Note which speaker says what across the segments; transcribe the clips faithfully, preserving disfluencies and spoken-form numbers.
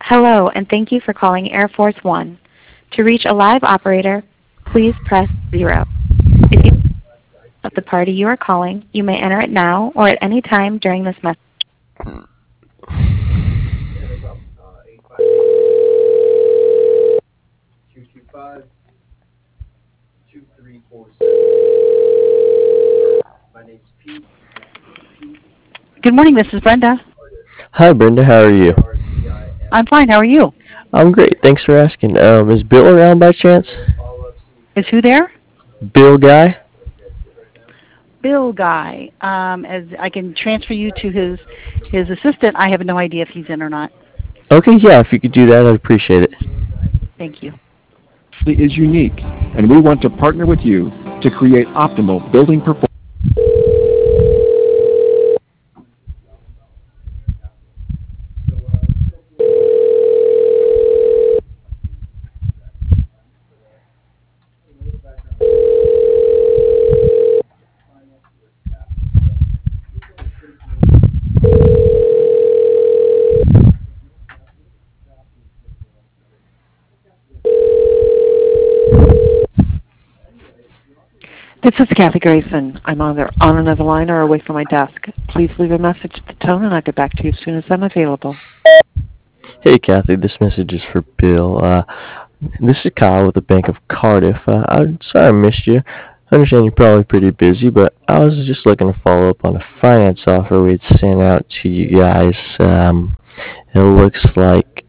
Speaker 1: Hello, and thank you for calling Air Force One. To reach a live operator, please press zero. If you know of the party you are calling, you may enter it now or at any time during this message. Good morning, this is Brenda.
Speaker 2: Hi, Brenda. How are you?
Speaker 1: I'm fine, how are you?
Speaker 2: I'm great. Thanks for asking. Um, is Bill around by chance?
Speaker 1: Is who there?
Speaker 2: Bill guy?
Speaker 1: Bill Guy. Um, as I can transfer you to his his assistant. I have no idea if he's in or not.
Speaker 2: Okay, yeah. If you could do that, I'd appreciate it.
Speaker 1: Thank you.
Speaker 3: Is unique, and we want to partner with you to create optimal building performance.
Speaker 4: This is Kathy Grayson. I'm either on another line or away from my desk. Please leave a message at the tone and I'll get back to you as soon as I'm available.
Speaker 2: Hey, Kathy. This message is for Bill. Uh, this is Kyle with the Bank of Cardiff. Uh, I'm sorry I missed you. I understand you're probably pretty busy, but I was just looking to follow up on a finance offer we had sent out to you guys. Um, it looks like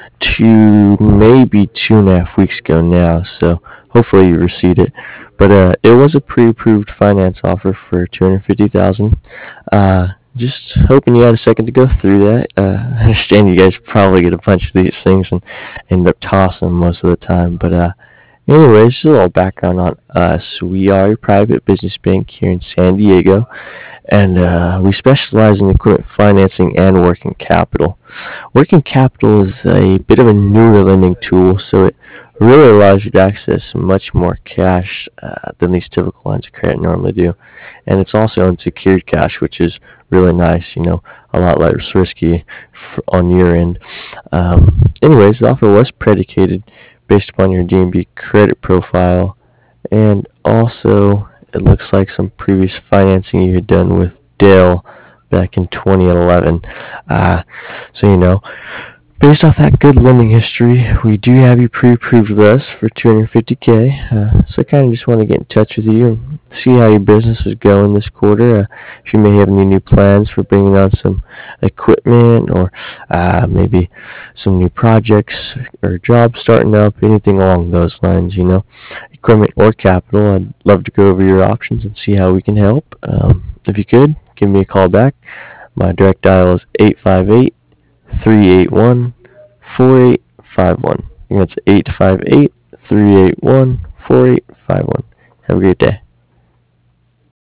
Speaker 2: two, maybe two and a half weeks ago now, so hopefully you received it. But uh, it was a pre-approved finance offer for two hundred fifty thousand dollars. Uh, just hoping you had a second to go through that. Uh, I understand you guys probably get a bunch of these things and end up tossing them most of the time. But uh, anyways, just a little background on us. We are a private business bank here in San Diego, and uh, we specialize in equipment financing and working capital. Working capital is a bit of a newer lending tool, so it really allows you to access much more cash uh, than these typical lines of credit normally do. And it's also unsecured cash, which is really nice, you know, a lot less risky for, on your end. Um, anyways, the offer was predicated based upon your D N B credit profile, and also it looks like some previous financing you had done with Dell back in twenty eleven. Uh, so, you know, based off that good lending history, we do have you pre-approved with us for two hundred fifty K. Uh, so I kind of just want to get in touch with you and see how your business is going this quarter. Uh, if you may have any new plans for bringing on some equipment, or uh, maybe some new projects or jobs starting up, anything along those lines, you know, equipment or capital. I'd love to go over your options and see how we can help. Um, if you could, give me a call back. My direct dial is eight five eight, three eight one, four eight five one. That's eight five eight, three eight one, four eight five one. Have a great day.